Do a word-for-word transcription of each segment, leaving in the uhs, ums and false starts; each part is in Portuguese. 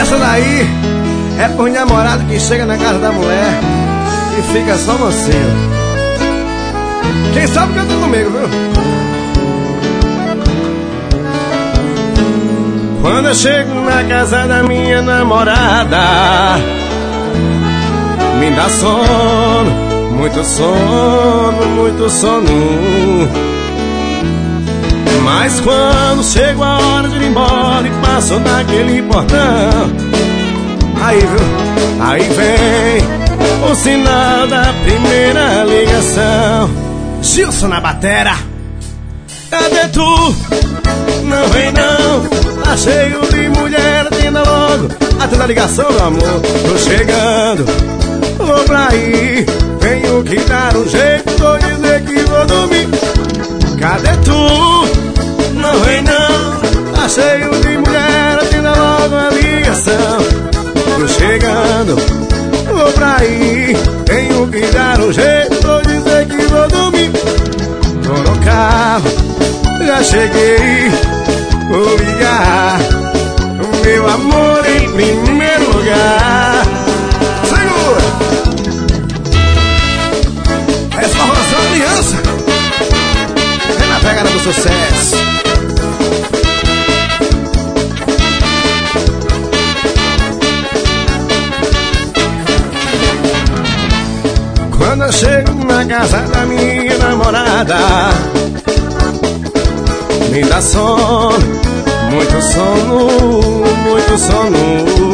Essa daí é por namorado que chega na casa da mulher e fica só mocinho. Quem sabe canta comigo, viu? Quando eu chego na casa da minha namorada, me dá sono, muito sono, muito sono. Mas quando chego a hora de ir embora e passo naquele portão, aí, viu? Aí vem o sinal da primeira ligação. Gilson na batera. Cadê tu? Não vem não. Tá cheio de mulher, atenda logo. Atenda a ligação, meu amor. Tô chegando, vou pra aí. Tenho que dar um jeito, vou dizer que vou dormir. Cadê tu? Não vem não. Tá cheio de mulher, atenda logo a ligação. Tô chegando, vou pra aí. Tenho que dar um jeito, vou dizer que vou dormir. Tô no carro, já cheguei. Vou ligar, meu amor em primeiro lugar. Segura! Essa formação aliança é na pegada do sucesso. Quando eu chego na casa da minha namorada, me dá sono, muito sono, muito sono.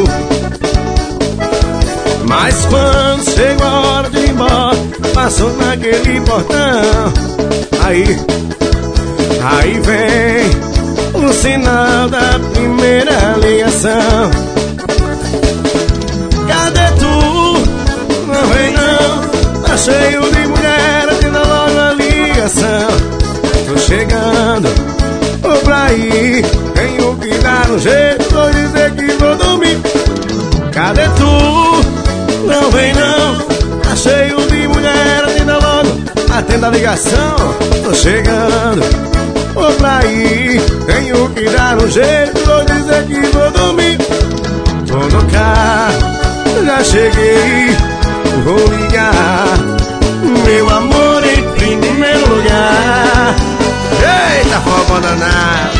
Mas quando chego a hora de ir embora, passo naquele portão. Aí, aí vem o sinal da primeira ligação. Cadê tu? Não vem não. Tá cheio de mulher, atenda logo a ligação. Tô chegando, vou pra aí. Tenho que dar um jeito, vou dizer que vou dormir. Cadê tu? Não vem não. Tá cheio de mulher, atenda logo. Atenda a ligação. Tô chegando, vou pra aí. Tenho que dar um jeito, vou dizer que vou dormir. Tô no carro, já cheguei. Vou ligar, meu amor em primeiro lugar. Eita, fogo danado.